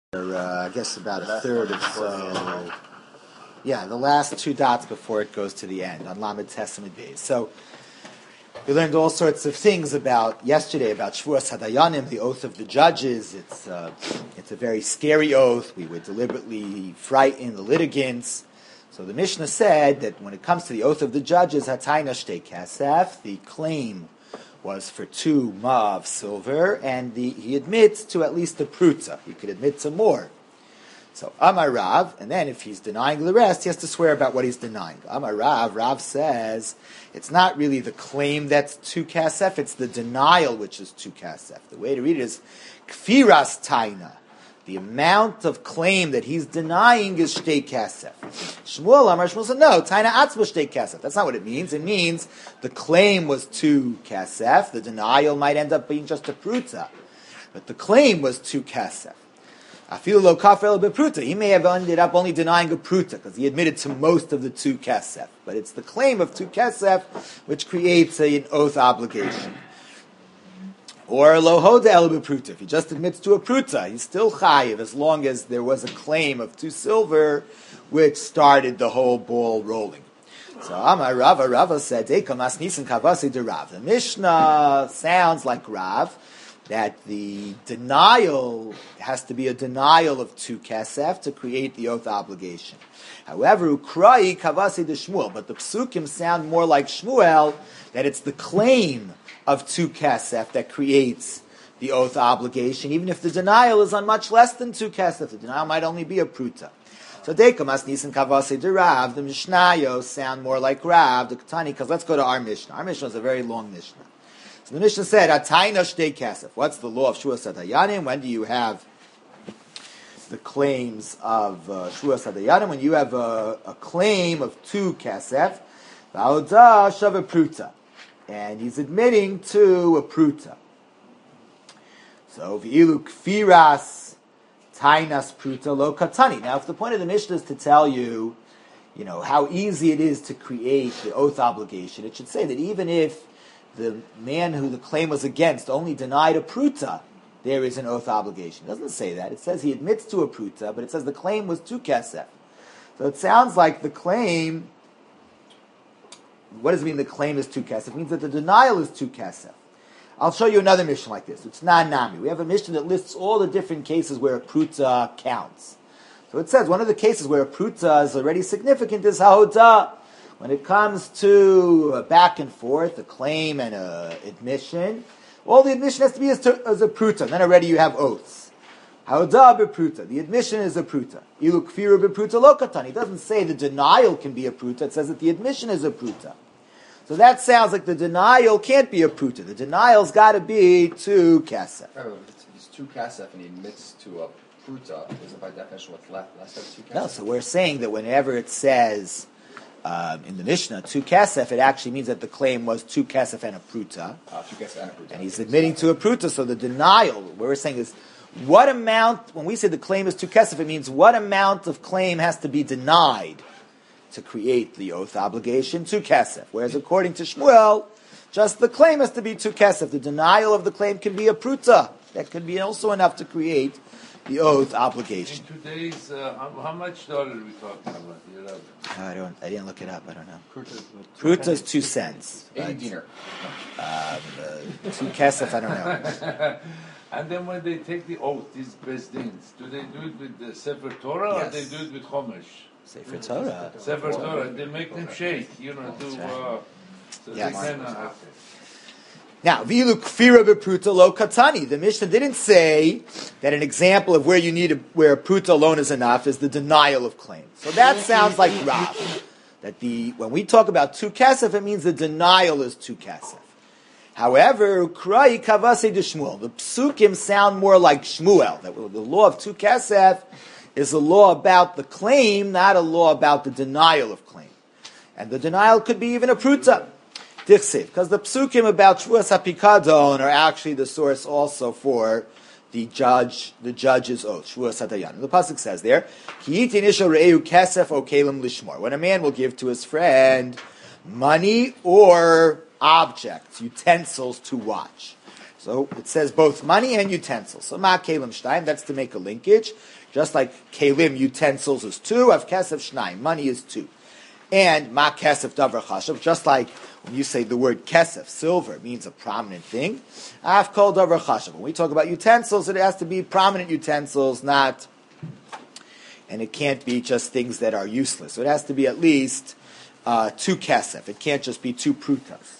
I guess about a third or so. Yeah, the last two dots before it goes to the end on Lamed Testament days. So we learned all sorts of things yesterday about Shvuas Hadayanim, the oath of the judges. It's a very scary oath. We would deliberately frighten the litigants. So the Mishnah said that when it comes to the oath of the judges, Hatayna Shtei Kasef, the claim was for 2 ma of silver, and he admits to at least a pruta. He could admit to more. So Amar Rav, and then if he's denying the rest, he has to swear about what he's denying. Amar Rav, Rav says it's not really the claim that's 2 kasef, it's the denial which is 2 kasef. The way to read it is kfiras taina. The amount of claim that he's denying is shtei kasef. Shmuel Amar Shmuel said, no, taina atzma shtei kasef. That's not what it means. It means the claim was 2 kasef. The denial might end up being just a pruta. But the claim was 2 kasef. Afilu lo kafel bepruta. He may have ended up only denying a pruta because he admitted to most of the 2 kasef. But it's the claim of 2 kasef which creates an oath obligation. Or lo hoda el bepruta. If he just admits to a pruta, he's still chayiv as long as there was a claim of 2 silver which started the whole ball rolling. So Amar Rava said, Ekamas nisan kavasi de Rav. The Mishnah sounds like Rav, that the denial has to be a denial of 2 kasef to create the oath obligation. However, ukrai kavasi de Shmuel, but the psukim sound more like Shmuel, that it's the claim of 2 kasef that creates the oath obligation, even if the denial is on much less than 2 kasef. The denial might only be a pruta. So dekamas nisan kavasi de Rav, the Mishnayos sound more like Rav, the Ketani, because let's go to our Mishnah. Our Mishnah is a very long Mishnah. So the Mishnah said, Atayna shtei kasef. What's the law of Shvuas Hadayanim? When do you have the claims of Shvuas Hadayanim? When you have a claim of 2 kasef, v'auda shava pruta. And he's admitting to a pruta. So v'ilu kfiras tainas pruta lo katani. Now, if the point of the Mishnah is to tell you, how easy it is to create the oath obligation, it should say that even if the man who the claim was against only denied a pruta, there is an oath obligation. It doesn't say that. It says he admits to a pruta, but it says the claim was 2 kasef. So it sounds like the claim, what does it mean the claim is 2 kasef? It means that the denial is 2 kasef. I'll show you another Mishnah like this. It's Nami. We have a Mishnah that lists all the different cases where a pruta counts. So it says one of the cases where a pruta is already significant is haodah. When it comes to back and forth, a claim and an admission, all the admission has to be as a pruta. Then already you have oaths. Haodah bepruta. The admission is a pruta. Ilu kfiru bepruta lo katan. It doesn't say the denial can be a pruta. It says that the admission is a pruta. So that sounds like the denial can't be a pruta. The denial's got to be 2 kasef. If it's 2 kasef and he admits to a pruta, isn't by definition what's left less than 2 kasef? No, so we're saying that whenever it says in the Mishnah 2 kasef, it actually means that the claim was 2 kasef and a pruta. 2 kasef and a pruta. And he's admitting to a pruta. So the denial, what we're saying is, what amount, when we say the claim is 2 kasef, it means what amount of claim has to be denied to create the oath obligation, 2 kasef. Whereas according to Shmuel, just the claim has to be 2 kasef. The denial of the claim can be a pruta. That could be also enough to create the oath obligation. In today's, how much dollar are we talking about? I didn't look it up. I don't know. Pruta is 2 cents. 80 dinar. 2 kasef, I don't know. And then when they take the oath, these bezdins, do they do it with the Sefer Torah or they do it with Chumash? Sefer Torah. Sefer Torah. They make them shake, so yes. they can. Now, vilu kfira bepruta lo katani. The Mishnah didn't say that an example of where where a pruta alone is enough is the denial of claim. So that sounds like Rav. That when we talk about 2 kasef, it means the denial is 2 kasef. However, ukrai kavase de Shmuel. The psukim sound more like Shmuel. That the law of 2 kasef is a law about the claim, not a law about the denial of claim. And the denial could be even a pruta. Because the psukim about Shvuas HaPikadon are actually the source also for the judge's oath, Shvuas Hadayanim. The pasuk says there, Ki yitin isha re'ehu kesef o kelim lishmor. When a man will give to his friend money or objects, utensils to watch. So it says both money and utensils. So ma kelim shnayim, that's to make a linkage. Just like kelim, utensils is 2, av kesef shnayim, money is 2. And ma kesef davar chashav, just like when you say the word kesef, silver, means a prominent thing. Av kol davar chashav. When we talk about utensils, it has to be prominent utensils, not, and it can't be just things that are useless. So it has to be at least 2 kesef. It can't just be 2 prutas.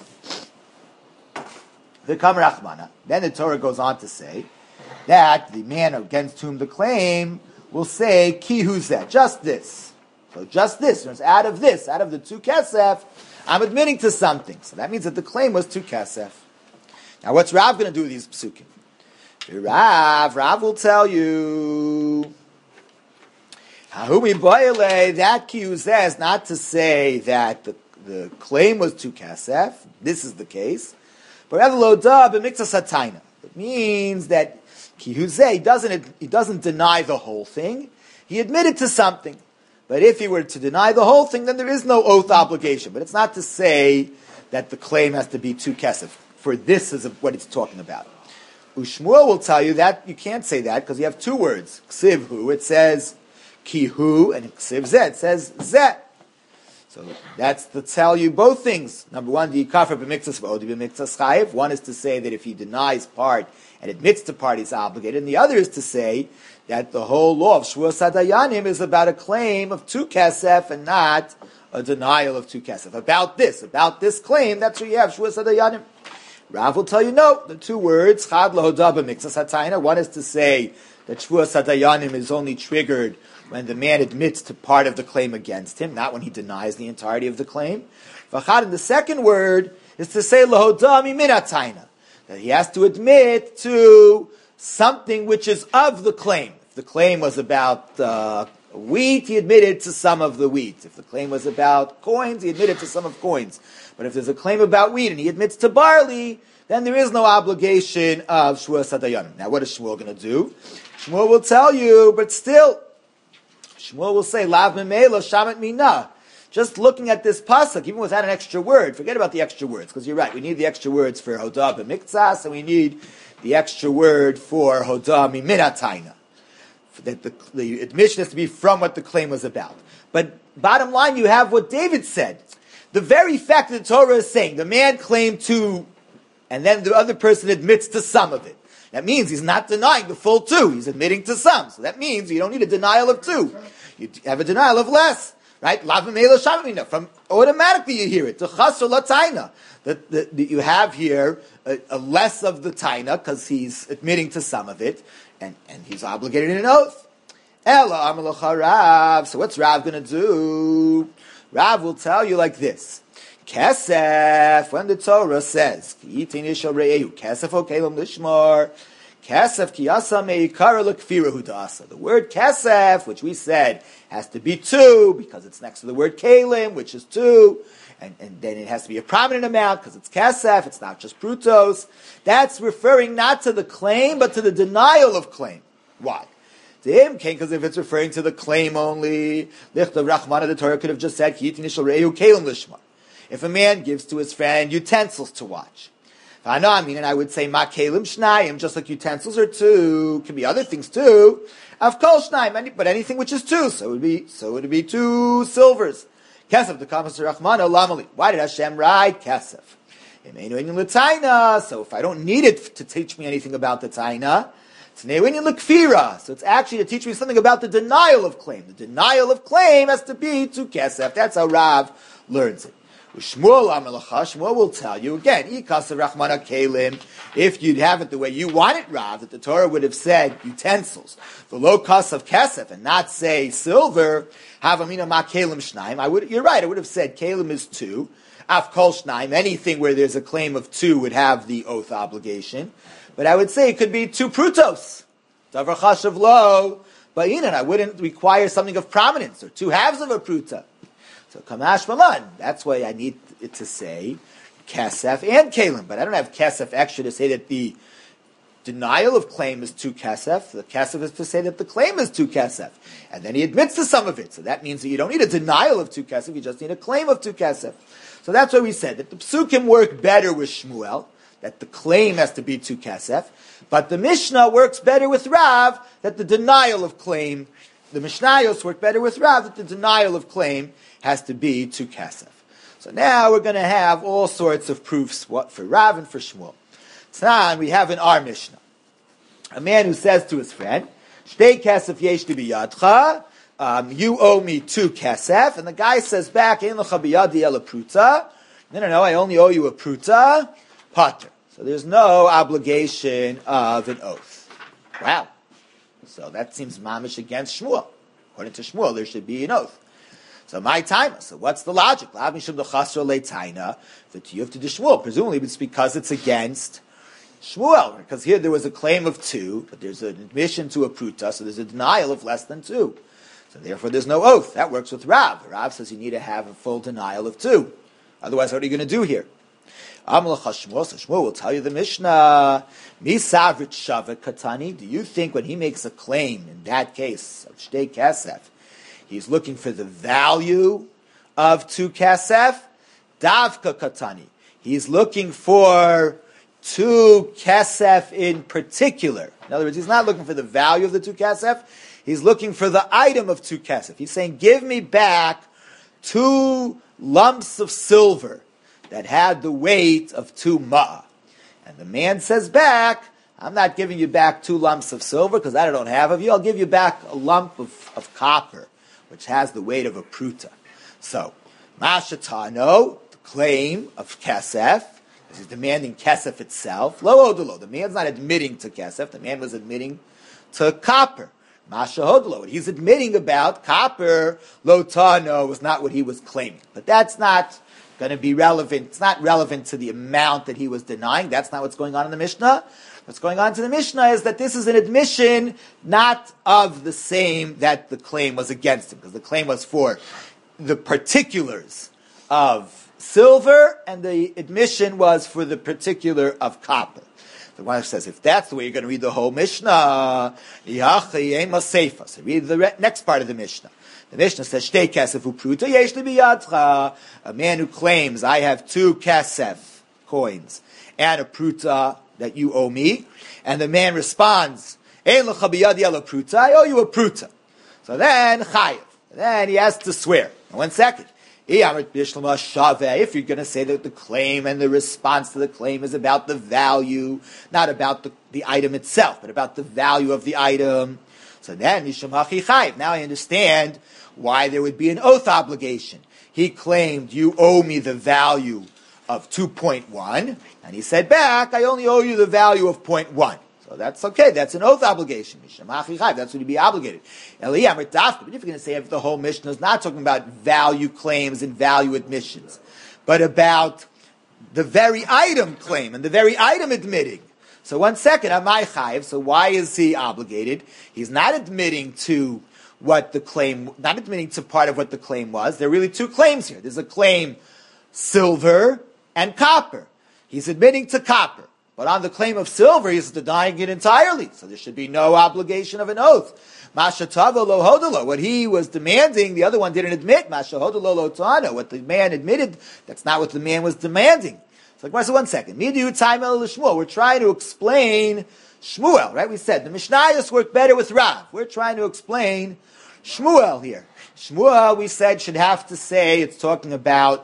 The Kamarachmana. Then the Torah goes on to say that the man against whom the claim will say, Ki huzeh, just this. So just this. Out of the 2 kesef, I'm admitting to something. So that means that the claim was 2 kesef. Now what's Rav going to do with these psukim? Rav will tell you, Hahumi boile, that ki huzeh is not to say that the claim was 2 kesef. This is the case. But it means that he doesn't deny the whole thing. He admitted to something. But if he were to deny the whole thing, then there is no oath obligation. But it's not to say that the claim has to be 2 kesef. For this is what it's talking about. Ushmuel will tell you that you can't say that because you have 2 words. Ksivhu, it says kihu, and ksiv zeh, it says zeh. So that's to tell you both things. Number one, the yikafar b'miktzas v'odi b'miktzas chayiv. One is to say that if he denies part and admits to part, he's obligated. And the other is to say that the whole law of Shvuas HaDayanim is about a claim of 2 kesef and not a denial of 2 kesef. About this claim, that's what you have, Shvuas HaDayanim. Rav will tell you, no, the 2 words, chad lahodah b'miktzas hatayna. One is to say that Shvuas HaDayanim is only triggered when the man admits to part of the claim against him, not when he denies the entirety of the claim. V'chad, and the second word is to say lahodah mimin hatayna, that he has to admit to something which is of the claim. If the claim was about wheat, he admitted to some of the wheat. If the claim was about coins, he admitted to some of coins. But if there's a claim about wheat and he admits to barley, then there is no obligation of Shvuas HaDayanim. Now what is Shmuel going to do? Shmuel will tell you, but still, Shmuel will say, Lav memela shamet mina. Just looking at this pasuk, even without an extra word, forget about the extra words, because you're right, we need the extra words for hodah b'miktzas, and we need the extra word for hodah mimin hatayna. That the admission has to be from what the claim was about. But bottom line, you have what David said. The very fact that the Torah is saying, the man claimed 2, and then the other person admits to some of it. That means he's not denying the full 2. He's admitting to some. So that means you don't need a denial of 2. You have a denial of less. Right? From automatically you hear it. That you have here a less of the taina because he's admitting to some of it, and he's obligated in an oath. So what's Rav going to do? Rav will tell you like this. Kesef, when the Torah says, Kesef o kelim lishmor, Kesef kiyasa meikara l'kfira hudasa. The word kesef, which we said has to be 2 because it's next to the word kelim, which is 2, and then it has to be a prominent amount because it's kesef. It's not just prutos. That's referring not to the claim but to the denial of claim. Why? Because if it's referring to the claim only, Lichtav Rachmana, the Torah could have just said Ki tinishal re'ehu kelim lishmar. If a man gives to his friend utensils to watch. And I would say ma kelim shnayim, just like utensils are 2, can be other things too. Av kol shnayim, but anything which is 2, so it would be 2 silvers. Kesef the kamas rachmana lamali. Why did Hashem write kesef? So if I don't need it to teach me anything about the taina, it's ne'inyan l'kfira. So it's actually to teach me something about the denial of claim. The denial of claim has to be 2 kesef. That's how Rav learns it. Shmuel will tell you again, if you'd have it the way you want it, Rav, that the Torah would have said utensils, the low cost of kesef, and not say silver, havamina ma kelim shnaim. You're right, I would have said kelim is 2, af kol shnaim, anything where there's a claim of 2 would have the oath obligation, but I would say it could be 2 prutos, davar chashav lo, but I wouldn't require something of prominence, or 2 halves of a pruta. So kamash malan. That's why I need it to say kesef and kelim, but I don't have kesef extra to say that the denial of claim is 2 kesef. The kesef is to say that the claim is 2 kesef, and then he admits to some of it. So that means that you don't need a denial of 2 kesef; you just need a claim of 2 kesef. So that's why we said that the psukim work better with Shmuel. that the claim has to be 2 kesef, but the Mishnah works better with Rav that the denial of claim, the Mishnayos work better with Rav that the denial of claim has to be 2 kesef. So now we're going to have all sorts of proofs for Rav and for Shmuel. Tznan, we have in our Mishnah a man who says to his friend, Shtei kesef yesh li biyadcha, you owe me 2 kesef, and the guy says back, Ein lecha biyadi ela pruta. No, I only owe you a pruta, pater. So there's no obligation of an oath. Wow. So that seems mamish against Shmuel. According to Shmuel, there should be an oath. So my time. So what's the logic? Lav mishum d'chasro leitaina v'tiyuv to Shmuel. Presumably it's because it's against Shmuel, because here there was a claim of 2, but there's an admission to a pruta, so there's a denial of less than 2. So therefore there's no oath. That works with Rav. Rav says you need to have a full denial of 2. Otherwise, what are you going to do here? Shmuel, so Shmuel will tell you the Mishnah, Misavrit Shavet Katani, do you think when he makes a claim, in that case, of Shtei Kesef, he's looking for the value of 2 Kesef? Davka Katani. He's looking for 2 Kesef in particular. In other words, he's not looking for the value of the 2 Kesef, he's looking for the item of 2 Kesef. He's saying, give me back 2 lumps of silver that had the weight of 2 ma'ah. And the man says back, I'm not giving you back 2 lumps of silver because I don't have of you. I'll give you back a lump of copper, which has the weight of a pruta. So, Mashatano, the claim of kesef, he's demanding kesef itself. Lo odolo, the man's not admitting to kesef, the man was admitting to copper. Masha hodlo, what he's admitting about copper, lo tano, was not what he was claiming. But that's not going to be relevant. It's not relevant to the amount that he was denying. That's not what's going on in the Mishnah. What's going on to the Mishnah is that this is an admission not of the same that the claim was against him, because the claim was for the particulars of silver, and the admission was for the particular of copper. The one says, if that's the way you're going to read the whole Mishnah, so read the next part of the Mishnah. The Mishnah says, Shtei kesef upruta yesh li biyadcha. A man who claims, I have 2 kesef coins and a pruta that you owe me. And the man responds, Ein lecha biyadi ela pruta, I owe you a pruta. So then, chayiv. Then he has to swear. Now, 1 second. If you're going to say that the claim and the response to the claim is about the value, not about the item itself, but about the value of the item, so then, now I understand why there would be an oath obligation. He claimed, you owe me the value of 2.1, and he said back, I only owe you the value of 0.1. So that's okay, that's an oath obligation. That's what he'd be obligated. But if you're going to say if the whole Mishnah is not talking about value claims and value admissions, but about the very item claim and the very item admitting. So 1 second, Amai Chayiv, so why is he obligated? He's not admitting to what the claim, not admitting to part of what the claim was. There are really 2 claims here. There's a claim silver and copper. He's admitting to copper. But on the claim of silver, he's denying it entirely. So there should be no obligation of an oath. Masha tavo lo hodolo. What he was demanding, the other one didn't admit. Masha hodolo lo tano. What the man admitted, that's not what the man was demanding. So 1 second. We're trying to explain Shmuel, right? We said the Mishnayos work better with Rav. We're trying to explain Shmuel here. Shmuel, we said, should have to say it's talking about,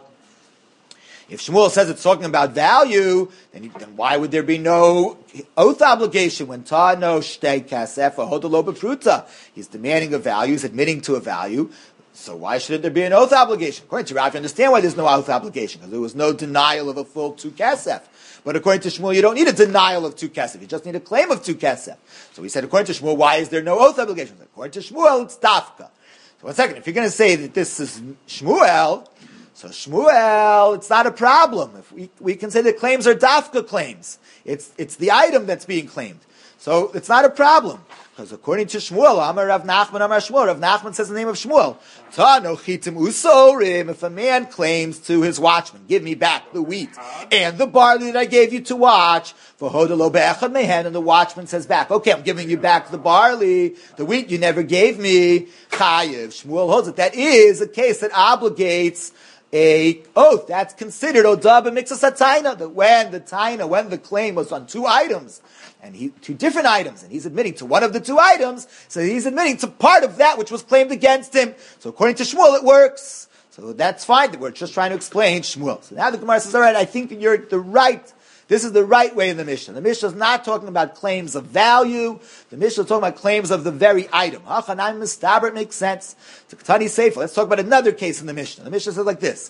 if Shmuel says it's talking about value, then why would there be no oath obligation when ta'ano shtei kasef hodolo b'pruta? He's demanding a value, he's admitting to a value. So why shouldn't there be an oath obligation? According to Rav, you understand why there's no oath obligation, because there was no denial of a full 2 kesef. But according to Shmuel, you don't need a denial of 2 kesef. You just need a claim of 2 kesef. So we said, according to Shmuel, why is there no oath obligation? According to Shmuel, it's dafka. So 1 second, if you're going to say that this is Shmuel, so Shmuel, it's not a problem. If we can say that claims are dafka claims. It's the item that's being claimed. So it's not a problem. Because according to Shmuel, Amar Rav Nachman, Amar Shmuel, Rav Nachman says the name of Shmuel. Ta'no chitim usorim. If a man claims to his watchman, give me back the wheat and the barley that I gave you to watch, for hodelo be'echad mehen, and the watchman says back, okay, I'm giving you back the barley, the wheat you never gave me. Chayiv. Shmuel holds it. That is a case that obligates a oath. That's considered Odah b'mikzas hataina, that when the claim was on two items, two different items, and he's admitting to one of the two items, so he's admitting to part of that which was claimed against him. So according to Shmuel, it works. So that's fine. We're just trying to explain Shmuel. So now the Gemara says, all right, I think that this is the right way in the Mishnah. The Mishnah is not talking about claims of value. The Mishnah is talking about claims of the very item. It makes sense. Let's talk about another case in the Mishnah. The Mishnah says like this.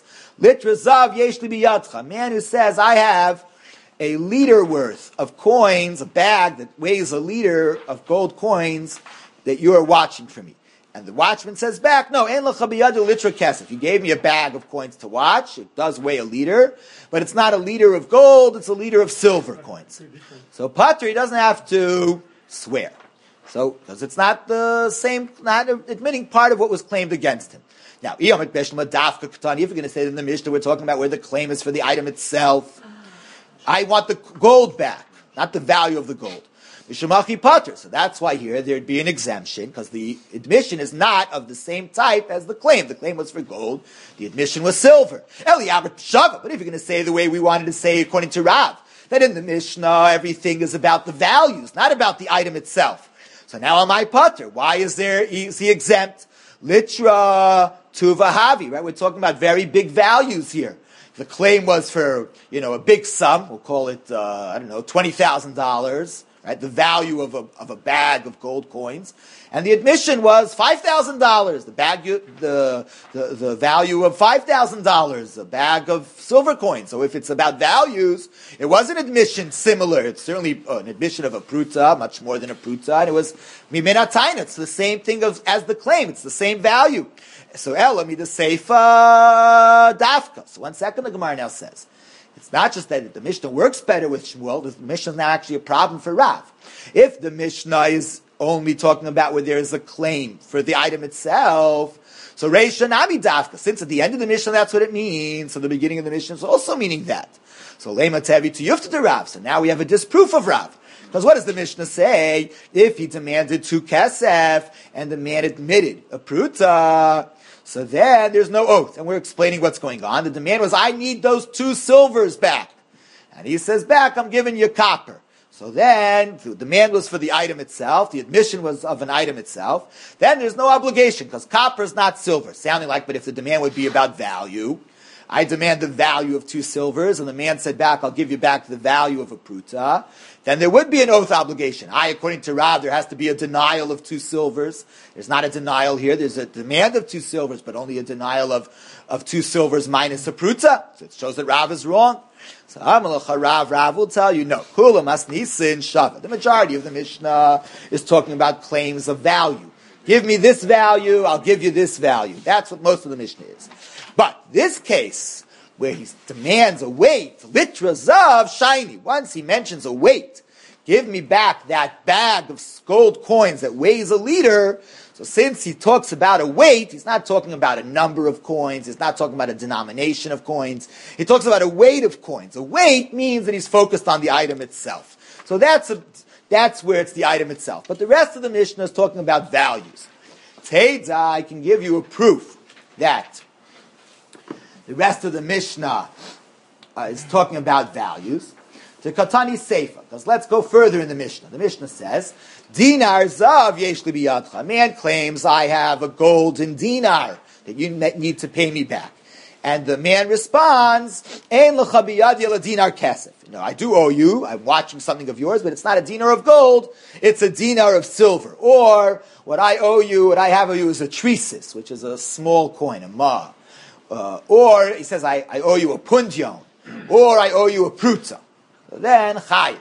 A man who says, I have a liter worth of coins, a bag that weighs a liter of gold coins that you are watching for me. And the watchman says back, no, en lecha biyadu litra kesef. You gave me a bag of coins to watch. It does weigh a liter, but it's not a liter of gold, it's a liter of silver coins. So Pater, he doesn't have to swear. So, because it's not the same, not admitting part of what was claimed against him. Now, if you're going to say that in the Mishnah, we're talking about where the claim is for the item itself. I want the gold back, not the value of the gold. Mishamachi Pater. So that's why here there'd be an exemption, because the admission is not of the same type as the claim. The claim was for gold, the admission was silver. Eliyahu Shava. But if you're going to say the way we wanted to say according to Rav, that in the Mishnah everything is about the values, not about the item itself. So now am I Pater? Why is he exempt? Litra Tuvahavi, right? We're talking about very big values here. The claim was for, a big sum. We'll call it, $20,000. Right, the value of a bag of gold coins, and the admission was $5,000. The value of $5,000, a bag of silver coins. So if it's about values, it was an admission similar. It's certainly an admission of a pruta, much more than a pruta, and it was mimenatayin. It's the same thing as the claim. It's the same value. So Ela mida seifa dafka. So 1 second, the Gemara now says. It's not just that the Mishnah works better with Shmuel, the Mishnah is now actually a problem for Rav. If the Mishnah is only talking about where there is a claim for the item itself, so Reisha Nami Dafka, since at the end of the Mishnah that's what it means, so the beginning of the Mishnah is also meaning that. So Lema Tevi to Yufta to Rav, so now we have a disproof of Rav. Because what does the Mishnah say? If he demanded 2 kesef, and the man admitted a pruta, so then there's no oath. And we're explaining what's going on. The demand was, I need those 2 silvers back. And he says back, I'm giving you copper. So then, the demand was for the item itself. The admission was of an item itself. Then there's no obligation, because copper is not silver. Sounding like, but if the demand would be about value, I demand the value of 2 silvers, and the man said back, I'll give you back the value of a pruta, then there would be an oath obligation. According to Rav, there has to be a denial of 2 silvers. There's not a denial here. There's a demand of 2 silvers, but only a denial of 2 silvers minus a pruta. So it shows that Rav is wrong. So Rav will tell you, no. Kula masnisin shava. The majority of the Mishnah is talking about claims of value. Give me this value, I'll give you this value. That's what most of the Mishnah is. But this case, where he demands a weight, litra zav shiny. Once he mentions a weight, give me back that bag of gold coins that weighs a liter. So since he talks about a weight, he's not talking about a number of coins, he's not talking about a denomination of coins, he talks about a weight of coins. A weight means that he's focused on the item itself. So that's where it's the item itself. But the rest of the Mishnah is talking about values. Teidza, I can give you a proof that the rest of the Mishnah is talking about values. To Katani Seifa, because let's go further in the Mishnah. The Mishnah says, Dinar zav yesh li biyadcha. A man claims, I have a golden dinar that you need to pay me back. And the man responds, Ein lecha biyadi ela dinar kesef. I do owe you, I'm watching something of yours, but it's not a dinar of gold, it's a dinar of silver. Or, what I have of you is a tresis, which is a small coin, a ma. Or he says, I owe you a pundion, or I owe you a pruta. So then, chayiv.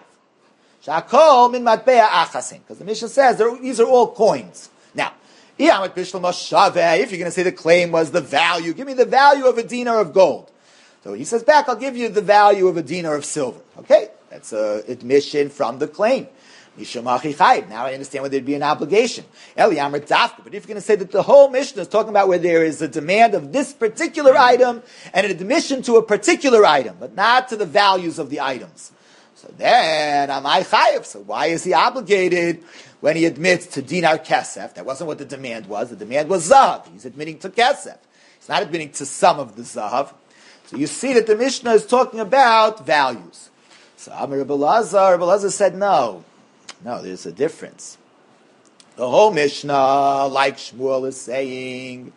Shakol min matbea achasin. Because the Mishnah says these are all coins. Now, if you're going to say the claim was the value, give me the value of a dinar of gold. So he says back, I'll give you the value of a dinar of silver. Okay? That's an admission from the claim. Now I understand why there'd be an obligation. But if you're going to say that the whole Mishnah is talking about where there is a demand of this particular item and an admission to a particular item, but not to the values of the items. So then, Amai Chayev. So why is he obligated when he admits to dinar kesef? That wasn't what the demand was. The demand was zahav. He's admitting to kesef. He's not admitting to some of the zahav. So you see that the Mishnah is talking about values. So Amar Rebbe Elazar said no, there's a difference. The whole Mishnah, like Shmuel is saying,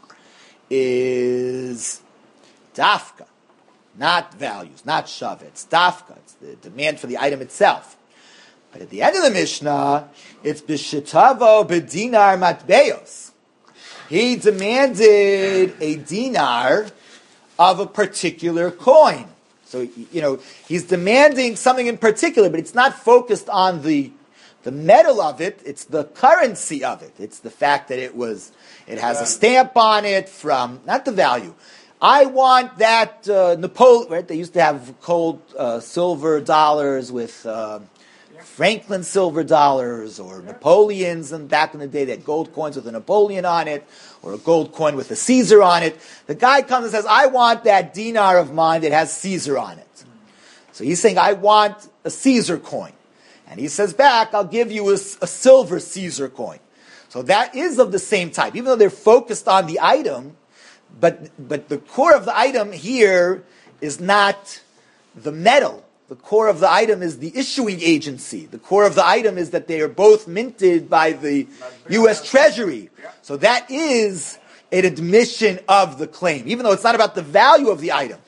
is dafka, not values, not shav. It's dafka. It's the demand for the item itself. But at the end of the Mishnah, it's b'shetavo b'dinar matbeos. He demanded a dinar of a particular coin. So, he's demanding something in particular, but it's not focused on the metal of it, it's the currency of it. It's the fact that it has a stamp on it from, not the value. I want that Napoleon, right? They used to have cold silver dollars with Franklin silver dollars, or Napoleons, and back in the day they had gold coins with a Napoleon on it, or a gold coin with a Caesar on it. The guy comes and says, I want that dinar of mine that has Caesar on it. So he's saying, I want a Caesar coin. And he says back, I'll give you a silver Caesar coin. So that is of the same type, even though they're focused on the item, but the core of the item here is not the metal. The core of the item is the issuing agency. The core of the item is that they are both minted by the U.S. Treasury. So that is an admission of the claim, even though it's not about the value of the item.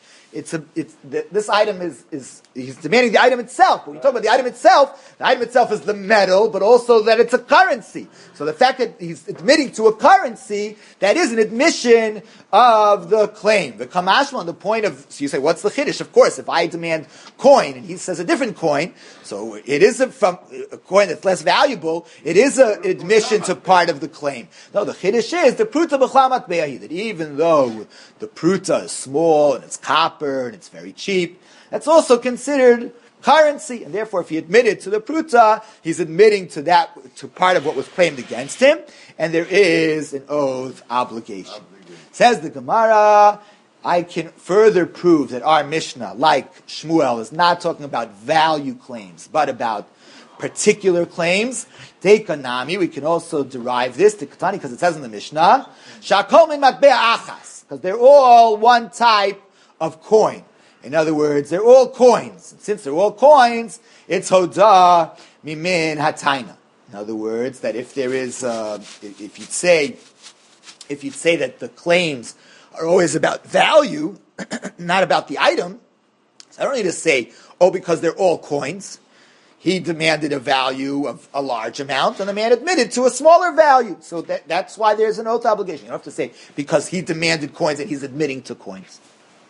This item is he's demanding the item itself. When we talk about the item itself is the metal, but also that it's a currency. So the fact that he's admitting to a currency, that is an admission of the claim. The kamashma on the point of, so you say, what's the chiddush? Of course, if I demand coin and he says a different coin, so it is a coin that's less valuable, it is an admission to part of the claim. No, the chiddush is the pruta b'chlamat be'ahi, that even though the pruta is small and it's copper and it's very cheap, that's also considered currency, and therefore if he admitted to the pruta, he's admitting to part of what was claimed against him, and there is an oath obligation. Says the Gemara, I can further prove that our Mishnah, like Shmuel, is not talking about value claims, but about particular claims. Teikanami, we can also derive this, Tikatani, because it says in the Mishnah, Shakol min matbea achas, because they're all one type of coin. In other words, they're all coins. And since they're all coins, it's hodah mimin hataina. In other words, that if there is, if you'd say that the claims are always about value, not about the item, so I don't need to say, because they're all coins, he demanded a value of a large amount, and the man admitted to a smaller value. So that's why there's an oath obligation. You don't have to say, because he demanded coins and he's admitting to coins.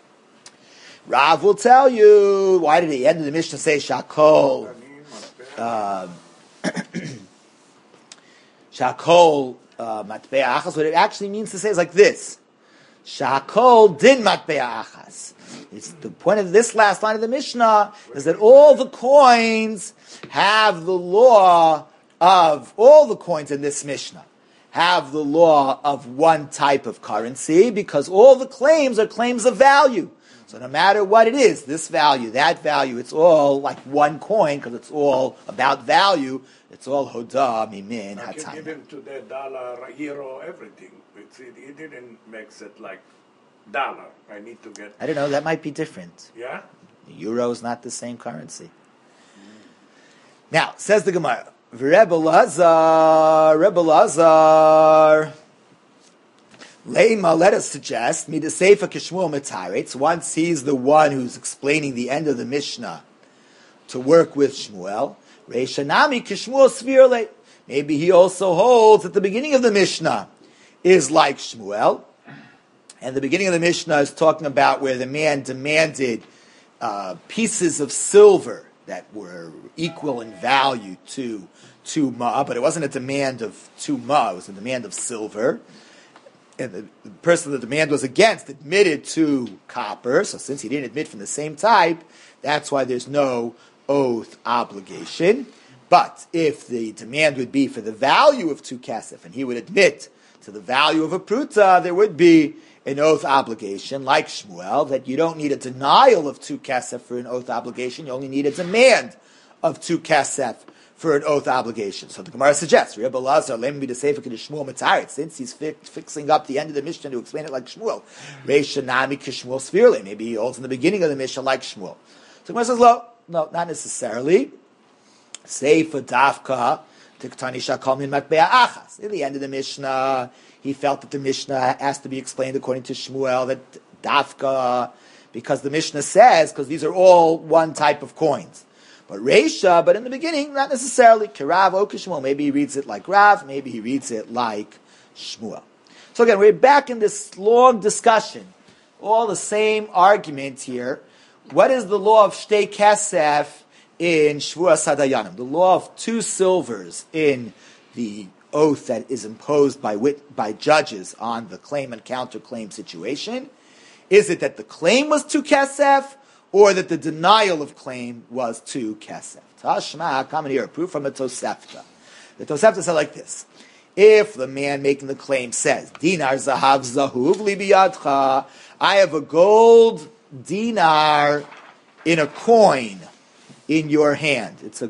Rav will tell you, why did the end of the Mishnah say Shakol? Shakol matbea achas. What it actually means to say is like this. Shakol din matbea achas. It's the point of this last line of the Mishnah is that all the coins have the law of, all the coins in this Mishnah have the law of one type of currency, because all the claims are claims of value. So no matter what it is, this value, that value, it's all like one coin, because it's all about value. It's all hodah mimin hatayna. I can give him to the dollar, euro, everything. He didn't make it like dollar. I need to get... I don't know, that might be different. Yeah? The euro is not the same currency. Now, says the Gemara, Rebbe Lazar, Leima, let us suggest, Midaseifa Kishmuel Metaretz, once he's the one who's explaining the end of the Mishnah to work with Shmuel, Reishanami Kishmuel Svirle, maybe he also holds that the beginning of the Mishnah is like Shmuel, and the beginning of the Mishnah is talking about where the man demanded pieces of silver that were equal in value to 2 ma, but it wasn't a demand of 2 ma, it was a demand of silver. And the person the demand was against admitted to copper, so since he didn't admit from the same type, that's why there's no oath obligation. But if the demand would be for the value of 2 kesef, and he would admit to the value of a pruta, there would be an oath obligation, like Shmuel, that you don't need a denial of 2 kesef for an oath obligation, you only need a demand of 2 kesef for an oath obligation. So the Gemara suggests, Rebbe Lazar, let me be the sefer to Shmuel Matarit, since he's fixing up the end of the Mishnah to explain it like Shmuel. Reisha Nami Kishmuel Svirle, maybe he holds in the beginning of the Mishnah like Shmuel. So the Gemara says, no, not necessarily. Sefer Dafka, Tiktani Shakal Min Matbea Achas. In the end of the Mishnah, he felt that the Mishnah has to be explained according to Shmuel, that Dafka, because the Mishnah says, because these are all one type of coins. But Reisha, but in the beginning, not necessarily. Kirav or Shmuel. Maybe he reads it like Rav, maybe he reads it like Shmuel. So again, we're back in this long discussion. All the same argument here. What is the law of Shtei Kesef in Shvuas Hadayanim? The law of 2 silvers in the oath that is imposed by judges on the claim and counterclaim situation. Is it that the claim was 2 Kesef, or that the denial of claim was 2 kesef? Tashma, come here, a proof from the Tosefta. The Tosefta said like this: if the man making the claim says, Dinar zahav zahuv li biyadcha, I have a gold dinar in a coin in your hand. It's a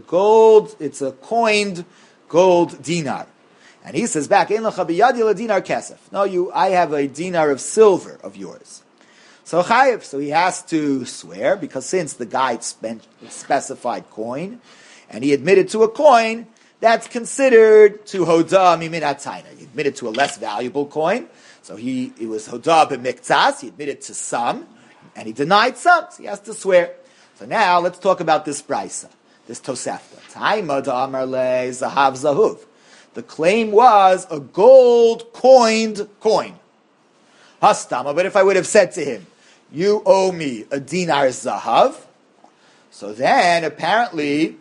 coined gold dinar. And he says back, Ein lecha biyadi la dinar kesef. No, I have a dinar of silver of yours. So chayiv, so he has to swear, because since the guy specified coin, and he admitted to a coin, that's considered to hodah mimin atayna. He admitted to a less valuable coin, so it was hodah b'miktzas, he admitted to some, and he denied some, so he has to swear. So now, let's talk about this brisa, this tosefta. Taima da'amar le zahav zahuv. The claim was a gold coined coin. Hastama, but if I would have said to him, you owe me a dinar zahav, so then apparently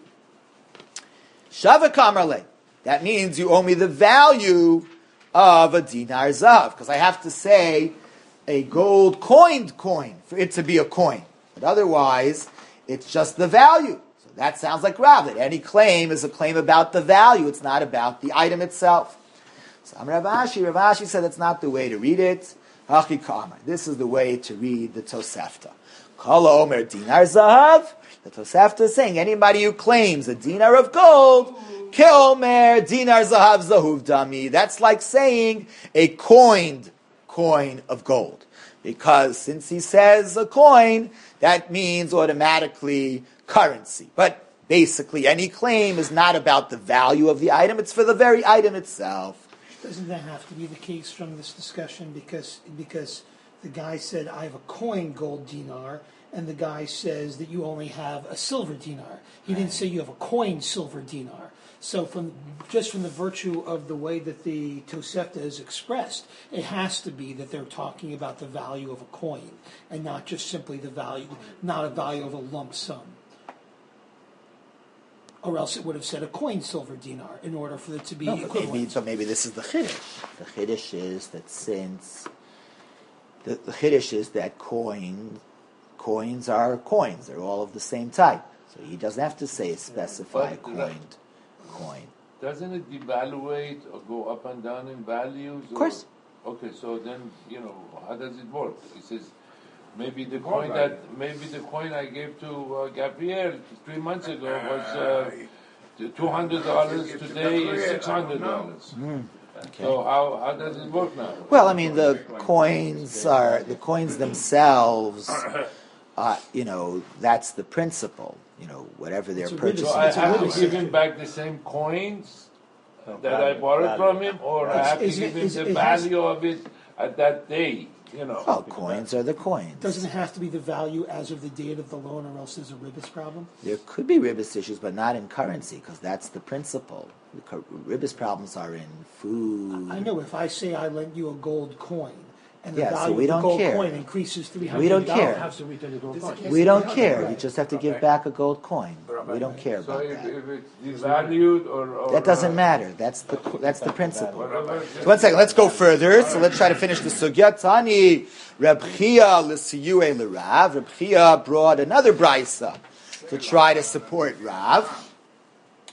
shavak amarle, that means you owe me the value of a dinar zahav, because I have to say a gold coined coin for it to be a coin, but otherwise it's just the value. So that sounds like Rav, that any claim is a claim about the value, it's not about the item itself. So Rav Ashi said that's not the way to read it. This is the way to read the Tosefta. Kala Omer dinar zahav. The Tosefta is saying anybody who claims a dinar of gold, Keomer dinar zahav zahuv dami. That's like saying a coined coin of gold. Because since he says a coin, that means automatically currency. But basically any claim is not about the value of the item, it's for the very item itself. Doesn't that have to be the case from this discussion? Because the guy said, I have a coin gold dinar, and the guy says that you only have a silver dinar. He didn't say you have a coin silver dinar. So from the virtue of the way that the Tosefta is expressed, it has to be that they're talking about the value of a coin, and not just simply the value, not a value of a lump sum. Or else it would have said a coin silver dinar in order for it to be equivalent. Maybe this is the chiddush. The chiddush is that since the chiddush is that coins are coins; they're all of the same type. So he doesn't have to say specify coined coin. Doesn't it devaluate or go up and down in values? Of course. Okay, so then how does it work? He says. Maybe the coin I gave to Gabriel 3 months ago was $200. Today is $600. Okay. So how does it work now? Well, I mean the coins themselves. That's the principle. Whatever they're purchasing. So I have to give him back the same coins that I borrowed from him, or I have to give him the value of it at that day. Well, coins are the coins. Doesn't it have to be the value as of the date of the loan, or else there's a ribbis problem? There could be ribbis issues, but not in currency, because that's the principle. The ribbis problems are in food. I know. If I say I lent you a gold coin, and the so value we of the don't gold care. coin increases $300, We don't care. How to return the gold coin? We don't care. You just have to give back a gold coin. We don't care So about if that. it's devalued or That doesn't matter. That's the principle. So 1 second. Let's go further. So let's try to finish the sugya. Tani Reb Chia l'siyue l'Rav. Reb Chia brought another brisa to try to support Rav.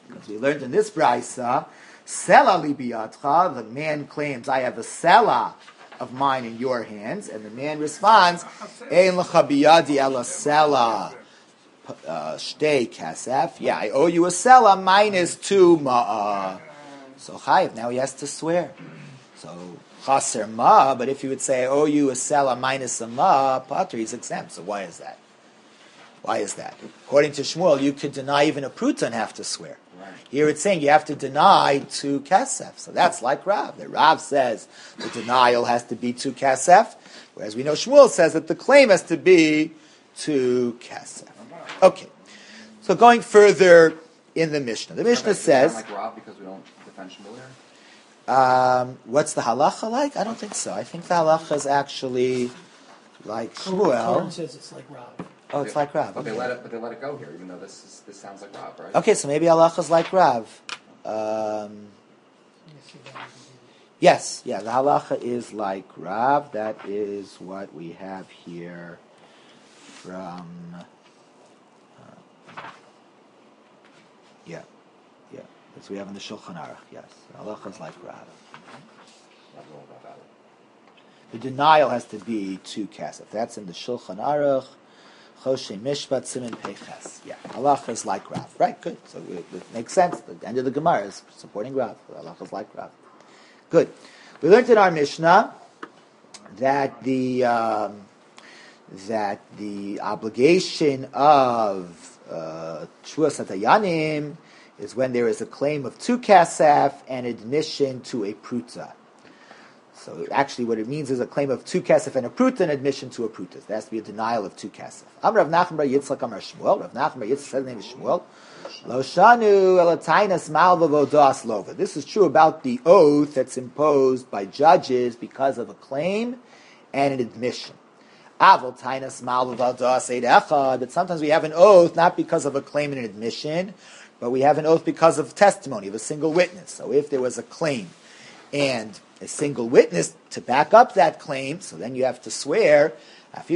Because we learned in this brisa, Sela li biyadcha, the man claims, I have a Sela of mine in your hands, and the man responds, Ein lecha biyadi ela Sela shtei kasef. Yeah, I owe you a Sela minus 2 ma'ah. So chayiv, now he has to swear. So chaser ma, but if you would say, I owe you a Sela minus a ma, pater, he's exempt. So why is that? Why is that? According to Shmuel, you could deny even a pruta and have to swear. Right. Here it's saying you have to deny 2 kasef. So that's like Rav. The Rav says the denial has to be 2 kasef, whereas we know Shmuel says that the claim has to be 2 kasef. Okay. So going further in the Mishnah. The Mishnah says... like Rob because we don't defend Shmuel here? What's the halacha like? I don't think so. I think the halacha is actually like Shmuel. Torn says it's like Rav. Oh, it's like Rav. But Okay. they let it go here, even though this sounds like Rob, right? Okay, so maybe halacha is like Rav. Yes, yeah, the halacha is like Rav. That is what we have here from... yeah. That's what we have in the Shulchan Aruch, yes. The halacha is like Rav. Not all about that. The denial has to be 2 kasef. That's in the Shulchan Aruch, Choshe Mishpat, Siman Peches. Yeah, halacha is like Rav. Right, good. So it makes sense. The end of the Gemara is supporting Rav. Halacha is like Rav. Good. We learned in our Mishnah that the obligation of Shuas Hatayanim is when there is a claim of 2 kasef and admission to a pruta. So actually what it means is a claim of 2 kasef and a pruta and admission to a pruta. There has to be a denial of 2 kasef. Amar Rav Nachman bar Yitzchak Amar Shmuel. Rav Nachman bar Yitzchak said the name is Shmuel. Lo shanu elatainas malva vodas lova. This is true about the oath that's imposed by judges because of a claim and an admission. Avol tainas malva vodas eid echad. But sometimes we have an oath not because of a claim and an admission, but we have an oath because of testimony of a single witness. So if there was a claim and a single witness to back up that claim, so then you have to swear, that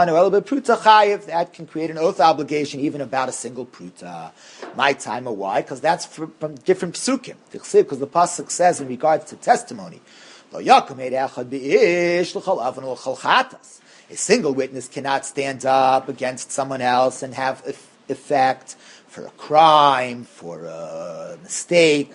can create an oath obligation even about a single pruta. My time, why? Because that's from different psukim. Because the pasuk says in regards to testimony, a single witness cannot stand up against someone else and have effect for a crime, for a mistake.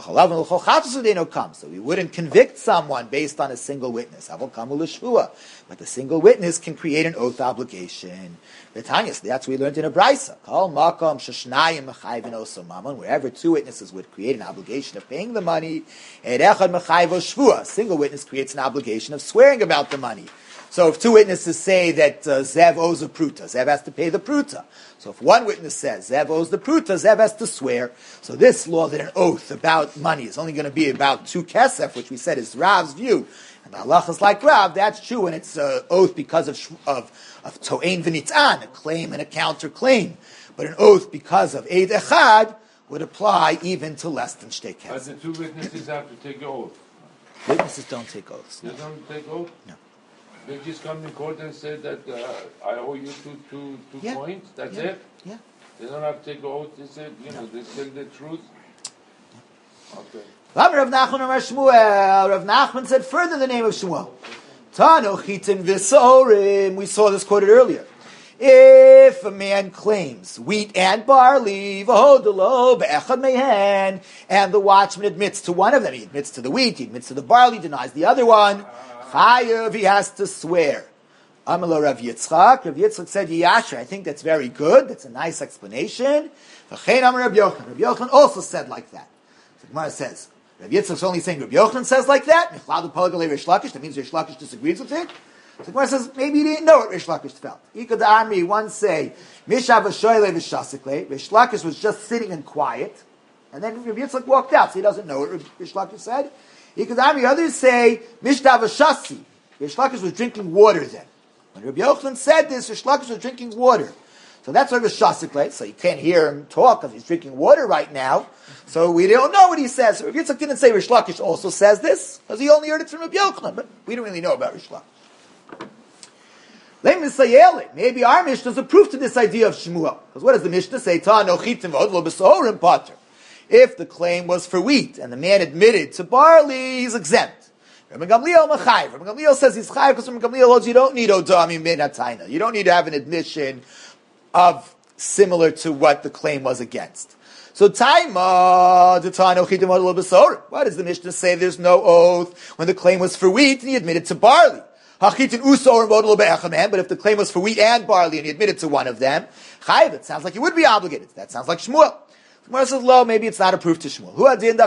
So we wouldn't convict someone based on a single witness. But the single witness can create an oath obligation. That's what we learned in a brisa. Wherever 2 witnesses would create an obligation of paying the money, a single witness creates an obligation of swearing about the money. So if 2 witnesses say that Zev owes a pruta, Zev has to pay the pruta. So if 1 witness says Zev owes the pruta, Zev has to swear. So this law that an oath about money is only going to be about 2 kesef, which we said is Rav's view, and the halacha is like Rav, that's true, and it's an oath because of to'ein v'nitzan, a claim and a counterclaim. But an oath because of eid echad would apply even to less than shtei kesef. But the 2 witnesses have to take an oath. Witnesses don't take oaths. They don't take oath? No. They just come in court and say that I owe you two Yeah. coins. That's Yeah. it. Yeah. They don't have to take an oath. They said, they tell the truth. Okay. Rav Nachman Amar Shmuel. Rav Nachman said further the name of Shmuel. Tano chitin v'sorim. We saw this quoted earlier. If a man claims wheat and barley, v'hodelo be'echad mehen, and the watchman admits to one of them, he admits to the wheat, he admits to the barley, denies the other one, chayav, he has to swear. Amalo Rav Yitzchak. Rav Yitzchak said, Yasher, I think that's very good. That's a nice explanation. V'chein Amar Rav Yochanan. Rav Yochanan also said like that. So the Gemara says, Rav Yitzchak's only saying Rav Yochanan says like that. Michladu Palagalei Rish Lakish. That means Rish Lakish disagrees with it. So the Gemara says, maybe he didn't know what Rish Lakish felt. He could Amri once say, Mishav Shoyle V'Shasikle. Rish Lakish was just sitting and quiet. And then Rav Yitzchak walked out, so he doesn't know what Rish Lakish said. He could Amri others say, Mishtav Shasi. Rish Lakish was drinking water then. When Rabbi Yochanan said this, Rish Lakish was drinking water. So that's why Rish Shasikle, so you can't hear him talk because he's drinking water right now. So we don't know what he says. So Rabbi Yitzchak didn't say Rish Lakish also says this, because he only heard it from Rabbi Yochanan, but we don't really know about Rish Lakish. Maybe our Mishnah is a proof to this idea of Shmuel. Because what does the Mishnah say? Ta no chitim v'od lo b'sorim pater. If the claim was for wheat and the man admitted to barley, he's exempt. Rabbi Gamliel Machayev. Rabbi Gamliel says he's chayev because Rabbi Gamliel holds you don't need odami min hatayna. You don't need to have an admission of similar to what the claim was against. So Taima, what does the Mishnah say? There's no oath when the claim was for wheat and he admitted to barley. But if the claim was for wheat and barley and he admitted to one of them, chayiv, it sounds like he would be obligated. That sounds like Shmuel. Gemara says, "Lo, maybe it's not a proof to Shmuel.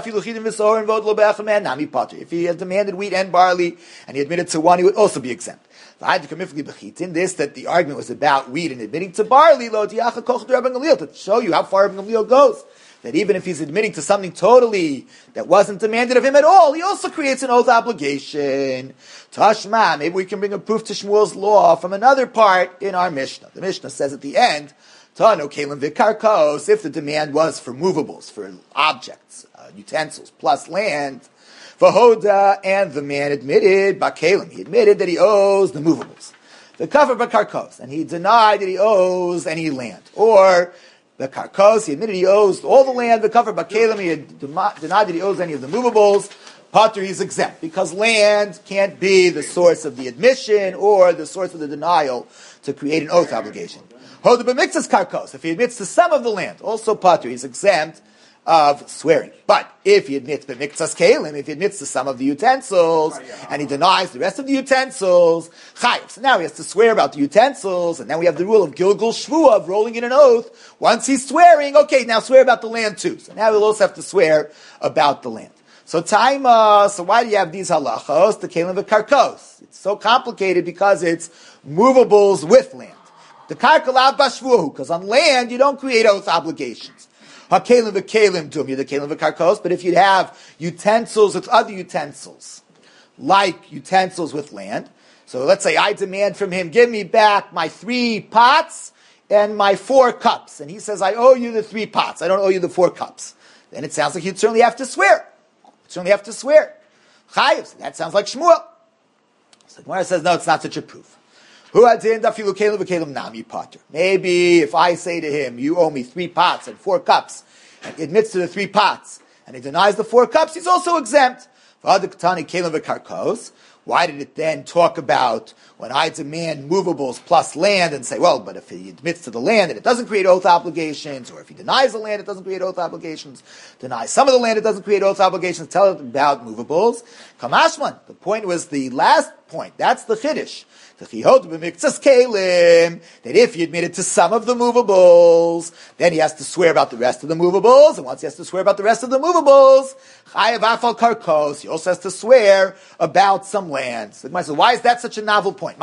If he had demanded wheat and barley and he admitted to one, he would also be exempt." In this, that the argument was about wheat and admitting to barley, to show you how far Rabbi Gamliel goes. That even if he's admitting to something totally that wasn't demanded of him at all, he also creates an oath obligation. Tashma, maybe we can bring a proof to Shmuel's law from another part in our Mishnah. The Mishnah says at the end, Tano Kalim Vikarkos, if the demand was for movables, for objects, utensils, plus land, Vahoda, and the man admitted, Bakalim, he admitted that he owes the movables. The cover Bakarkos, and he denied that he owes any land. Or the karkos, he admitted he owes all the land. The cover Bakalim, he denied that he owes any of the movables. Potter, he's exempt, because land can't be the source of the admission or the source of the denial to create an oath obligation. Hoda b'miktzas karkos, if he admits to some of the land, also Potter, he's exempt of swearing. But if he admits b'miktzas kalim, if he admits to some of the utensils, and he denies the rest of the utensils, chayiv. So now he has to swear about the utensils, and then we have the rule of Gilgul Shvuah, of rolling in an oath. Once he's swearing, okay, now swear about the land too. So now he'll also have to swear about the land. So so why do you have these halachos, the kalim v'karkos? It's so complicated because it's movables with land. The karkalav bashvuhu, because on land you don't create oath obligations. HaKelim v'kelim dumya, the kelim v'karkos, but if you'd have utensils with other utensils, like utensils with land, so let's say I demand from him, give me back my 3 pots and my 4 cups, and he says, I owe you the 3 pots, I don't owe you the 4 cups. Then it sounds like you'd certainly have to swear. Chayiv, that sounds like Shmuel. So the Gemara says, no, it's not such a proof. Maybe if I say to him, you owe me 3 pots and 4 cups, and he admits to the 3 pots, and he denies the 4 cups, he's also exempt. Why did it then talk about when I demand movables plus land and say, well, but if he admits to the land and it doesn't create oath obligations, or if he denies the land, it doesn't create oath obligations, denies some of the land, it doesn't create oath obligations, tell it about movables. Kamashman, the point was the last point, that's the chiddush. That if he admitted to some of the movables, then he has to swear about the rest of the movables, and once he has to swear about the rest of the movables, chayav afal karkos, he also has to swear about some land. So why is that such a novel point?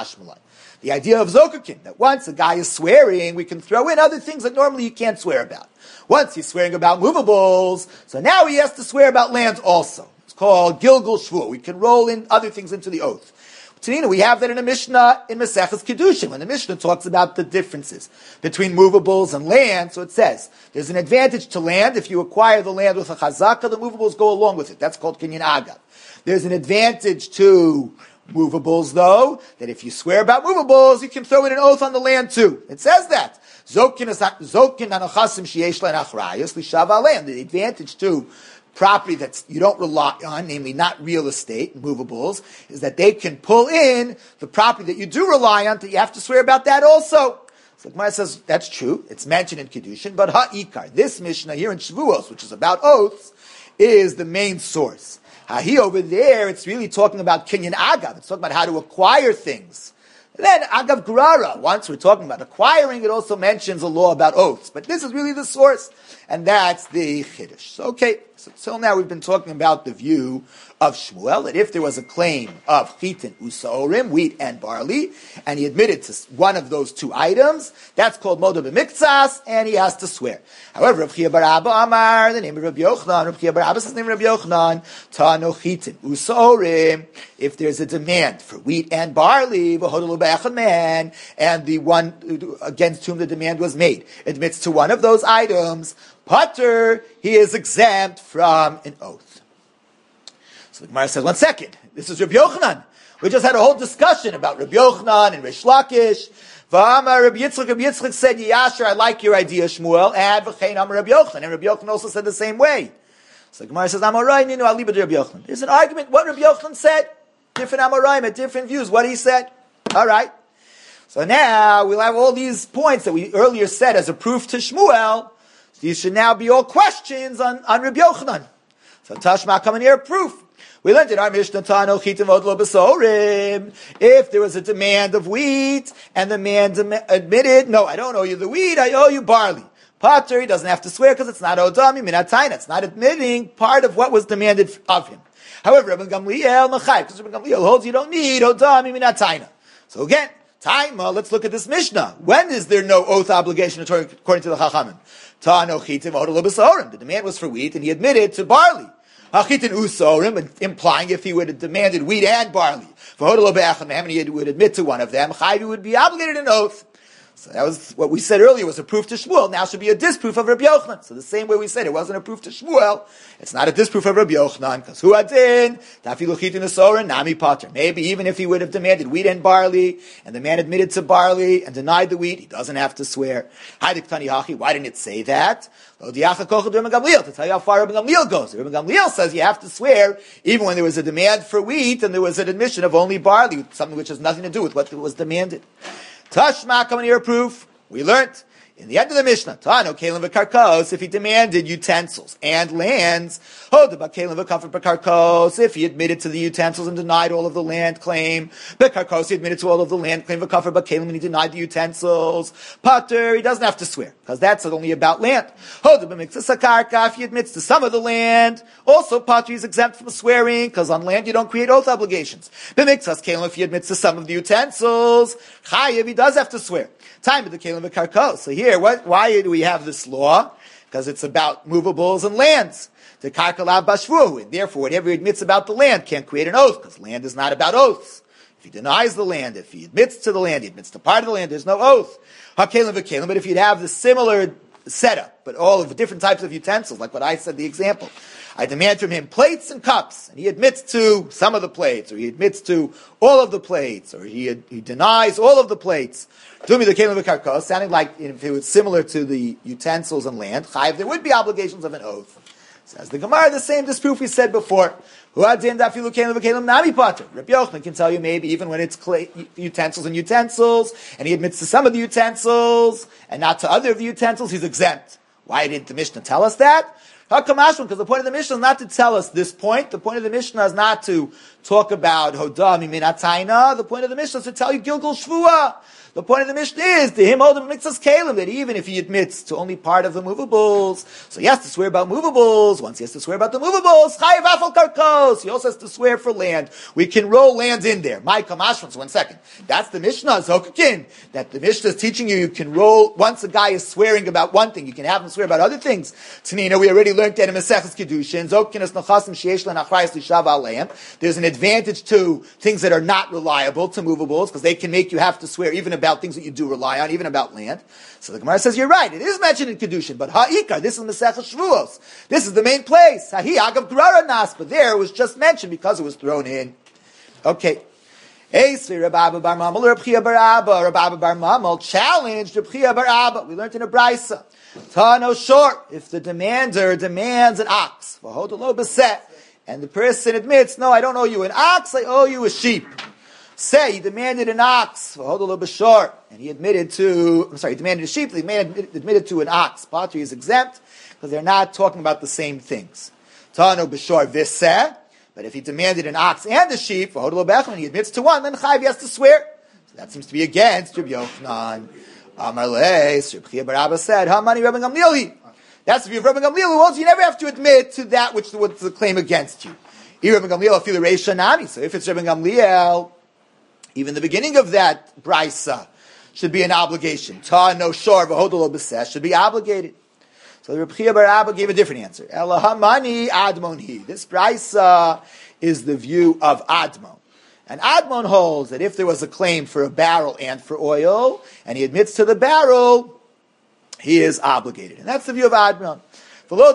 The idea of zokakin, that once a guy is swearing, we can throw in other things that normally you can't swear about. Once he's swearing about movables, so now he has to swear about land also. It's called Gilgul Shvuah. We can roll in other things into the oath. Tanina, we have that in a Mishnah in Maseches Kedushin, when the Mishnah talks about the differences between movables and land. So it says, there's an advantage to land. If you acquire the land with a chazaka, the movables go along with it. That's called kinyan agav. There's an advantage to movables, though, that if you swear about movables, you can throw in an oath on the land too. It says that. Zokin anachasim sheyesh le'en achrayus l'shav aleim. The advantage to property that you don't rely on, namely not real estate, movables, is that they can pull in the property that you do rely on, that you have to swear about that also. So the Gemara says, that's true, it's mentioned in Kedushin, but ha'ikar, this Mishnah here in Shavuos, which is about oaths, is the main source. Hahi over there, it's really talking about kinyan agav, it's talking about how to acquire things. And then agav grara, once we're talking about acquiring, it also mentions a law about oaths, but this is really the source, and that's the chiddush. So, okay, so till now we've been talking about the view of Shmuel, that if there was a claim of chitin usaorim, wheat and barley, and he admitted to one of those 2 items, that's called moda b'miktzas, and he has to swear. However, Rav Chia bar Abba Amar, the name of Rabbi Yochanan, Rav Chia bar Abba says the name of Rabbi Yochanan, Tano chitin usaorim, if there's a demand for wheat and barley, v'hodolu b'echad man, and the one against whom the demand was made admits to one of those items, Potter, he is exempt from an oath. So the Gemara says, 1 second, this is Rabbi Yochanan. We just had a whole discussion about Rabbi Yochanan and Rish Lakish. V'amar Rabbi Yitzchak said, Yasher, I like your idea, Shmuel, and v'chein Amar Rabbi Yochanan, and Rabbi Yochanan also said the same way. So the Gemara says, Amorai ninu aliba de Rabbi Yochanan. There's an argument, what Rabbi Yochanan said, different Amoraim at different views, what he said. Alright. So now, we'll have all these points that we earlier said as a proof to Shmuel. These should now be all questions on Rabbi Yochanan. So Tashma coming here, proof. We learned in our Mishnah, Tano chitim v'od lo besorim. If there was a demand of wheat, and the man admitted, no, I don't owe you the wheat, I owe you barley. Potter, he doesn't have to swear because it's not odami minatayna. It's not admitting part of what was demanded of him. However, Rabbi Gamliel machayv, because Rabbi Gamliel holds you don't need odami minatayna. So again, let's look at this Mishnah. When is there no oath obligation according to the Chachamim? Tano chitim v'od lo besorim. The demand was for wheat, and he admitted to barley. Hachitin usorim, implying if he would have demanded wheat and barley, and he would admit to one of them, Chayvi would be obligated an oath. So that was what we said earlier was a proof to Shmuel. Now should be a disproof of Rabbi Yochanan. So the same way we said it wasn't a proof to Shmuel, it's not a disproof of Rabbi Yochanan, because who adin tafilu chitin usorim nami pater. Maybe even if he would have demanded wheat and barley, and the man admitted to barley and denied the wheat, he doesn't have to swear. Haydik tani hachi. Why didn't it say that? To tell you how far Rabbi Gamliel goes. Rabbi Gamliel says you have to swear even when there was a demand for wheat and there was an admission of only barley, something which has nothing to do with what was demanded. Tashma, coming here, proof. We learnt in the end of the Mishnah, Tano Kalim v'karkos, if he demanded utensils and lands, Hodaba Kalim v'kafir b'karkos, if he admitted to the utensils and denied all of the land claim, b'karkos, he admitted to all of the land claim, v'kafir b'kalim, and he denied the utensils, Pater, he doesn't have to swear, because that's only about land. Hodaba mixas sakarka, if he admits to some of the land, also Pater is exempt from swearing, because on land you don't create oath obligations. B'mixas Kalim, if he admits to some of the utensils, Chayev, he does have to swear. Time of the Kalim v'karkos. So here, why do we have this law? Because it's about movables and lands. The karkalav bashvu, and therefore whatever he admits about the land can't create an oath, because land is not about oaths. If he denies the land, if he admits to the land, he admits to part of the land, there's no oath. Hakalim v'kalim, but if you'd have the similar setup, but all of the different types of utensils, like what I said, the example. I demand from him plates and cups, and he admits to some of the plates, or he admits to all of the plates, or he denies all of the plates. To me, the kelim v'karkos, sounding like if it was similar to the utensils and land, chayiv, there would be obligations of an oath. Says the Gemara, the same disproof we said before. Hu adin dafilu kelim v'kelim nami pater. Rabbi Yochanan can tell you maybe even when it's utensils and utensils, and he admits to some of the utensils, and not to other of the utensils, he's exempt. Why didn't the Mishnah tell us that? Because the point of the Mishnah is not to tell us this point. The point of the Mishnah is not to talk about Hodami Minatayna. The point of the Mishnah is to tell you Gilgal Shvua. The point of the Mishnah is to him Odom Mixas Kalim, that even if he admits to only part of the movables, so he has to swear about movables. Once he has to swear about the movables, Chayiv Afal Karkos. He also has to swear for land. We can roll land in there. My Kamashman, so 1 second. That's the Mishnah, Zokakin. That the Mishnah is teaching you can roll, once a guy is swearing about one thing, you can have him swear about other things. Tanina, we already learned that in Maseches Kedushin, Zokakin es Nachasim Sheyesh Len Achrayas Lishav Aleim. There's an advantage to things that are not reliable, to movables, because they can make you have to swear even about things that you do rely on, even about land. So the Gemara says, you're right, it is mentioned in Kedushin, but ha'ikar, this is Maseches Shvuos. This is the main place. Hahi agav grara nas, but there it was just mentioned because it was thrown in. Okay. Eisvi Rabbi Bar Mamal, Rabbi Bar Abba, Rabbi Bar Mamal challenged Rabbi Bar Abba. We learned in a brisa. Tano short, if the demander demands an ox, v'hodolo beset, and the person admits, no, I don't owe you an ox, I owe you a sheep. Say he demanded an ox, and he admitted to, he demanded a sheep, the man admitted to an ox. Patri is exempt, because they're not talking about the same things. Tano b'shor v'seh, but if he demanded an ox and a sheep, and he admits to one, then Chayv has to swear. So that seems to be against Rabbi Yochanan. Amarle, Rabbi Chia bar Abba said, Hamani Rabbi Gamliel. That's the view of Rabbi Gamliel, who holds you never have to admit to that which was the claim against you. Rabbi Gamliel, feel the Reish Nami. So if it's Rabbi Gamliel, even the beginning of that brisa should be an obligation. Ta no shor v'hodolo b'seh should be obligated. So the Rabbi Chia bar Abba gave a different answer. Elahamani admoni. This brisa is the view of Admon. And Admon holds that if there was a claim for a barrel and for oil, and he admits to the barrel, he is obligated. And that's the view of Admon.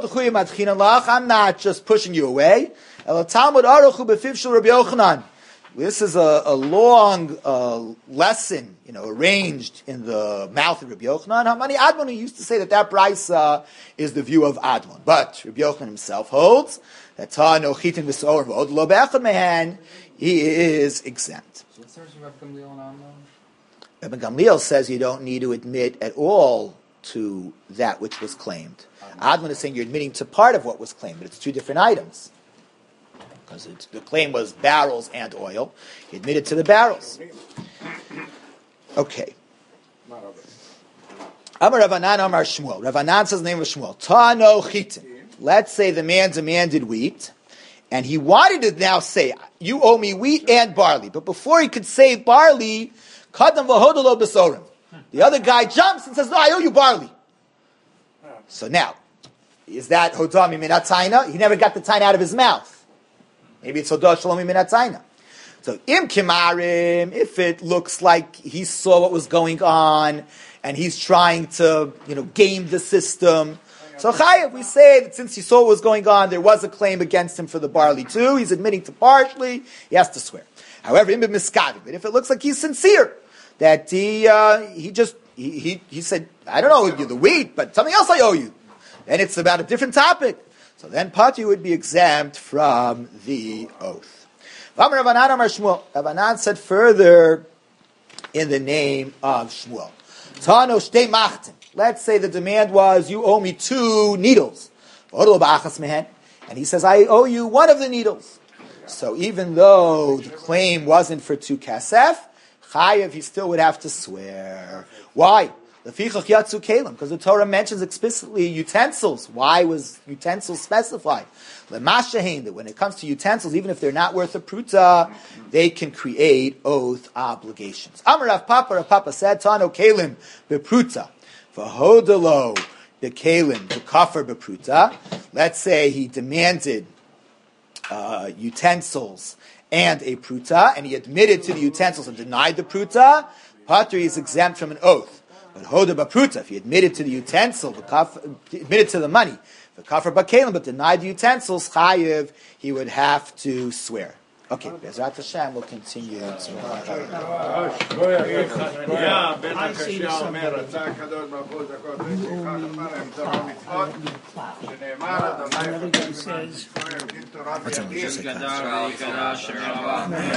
I'm not just pushing you away. Talmud aruchu b'fiv shel Rabbi Yochanan. This is a long lesson, arranged in the mouth of Rabbi Yochanan. Hamani Admon used to say that brisa is the view of Admon, but Rabbi Yochanan himself holds that Ta'ano Chitin V'Sorim V'Od Lo Be'echad Mehen, he is exempt. So what's the difference between Rabbi Gamliel and Amnon? Rabbi Gamliel says you don't need to admit at all to that which was claimed. Admon is saying you're admitting to part of what was claimed, but it's two different items. Because the claim was barrels and oil. He admitted to the barrels. Okay. Amar Ravanan Amar Shmuel. Ravanan says the name of Shmuel. Ta'ano chitin. Let's say the man demanded wheat, and he wanted to now say, you owe me wheat and barley. But before he could say barley, kadam v'hodolo besorim. The other guy jumps and says, no, I owe you barley. So now, is that hodami minat taina? He never got the taina out of his mouth. Maybe it's hodah shalomi minat taina. So im kimarim, if it looks like he saw what was going on and he's trying to, game the system. So chayav, we say that since he saw what was going on, there was a claim against him for the barley too. He's admitting to partially. He has to swear. However, im miskavi, but if it looks like he's sincere, that he said, I don't owe you the wheat, but something else I owe you. Then it's about a different topic. So then Pati would be exempt from the oath. Ravanan said further in the name of Shmuel. Tano shtei machtim. Let's say the demand was, you owe me 2 needles. And he says, I owe you 1 of the needles. So even though the claim wasn't for 2 kasef, chayav, he still would have to swear. Why? Because the Torah mentions explicitly utensils. Why was utensils specified? That when it comes to utensils, even if they're not worth a pruta, they can create oath obligations. Amar Rav Papa said, Tano kelim bepruta, v'hodelo bekelim b'kafar bepruta. Let's say he demanded utensils and a pruta, and he admitted to the utensils and denied the pruta. Patri is exempt from an oath. But hoda b'pruta, if he admitted to the utensil, admitted to the money, the kafar b'kelim, but denied the utensils, chayiv, he would have to swear. Okay, Bezrat Hashem will continue tomorrow.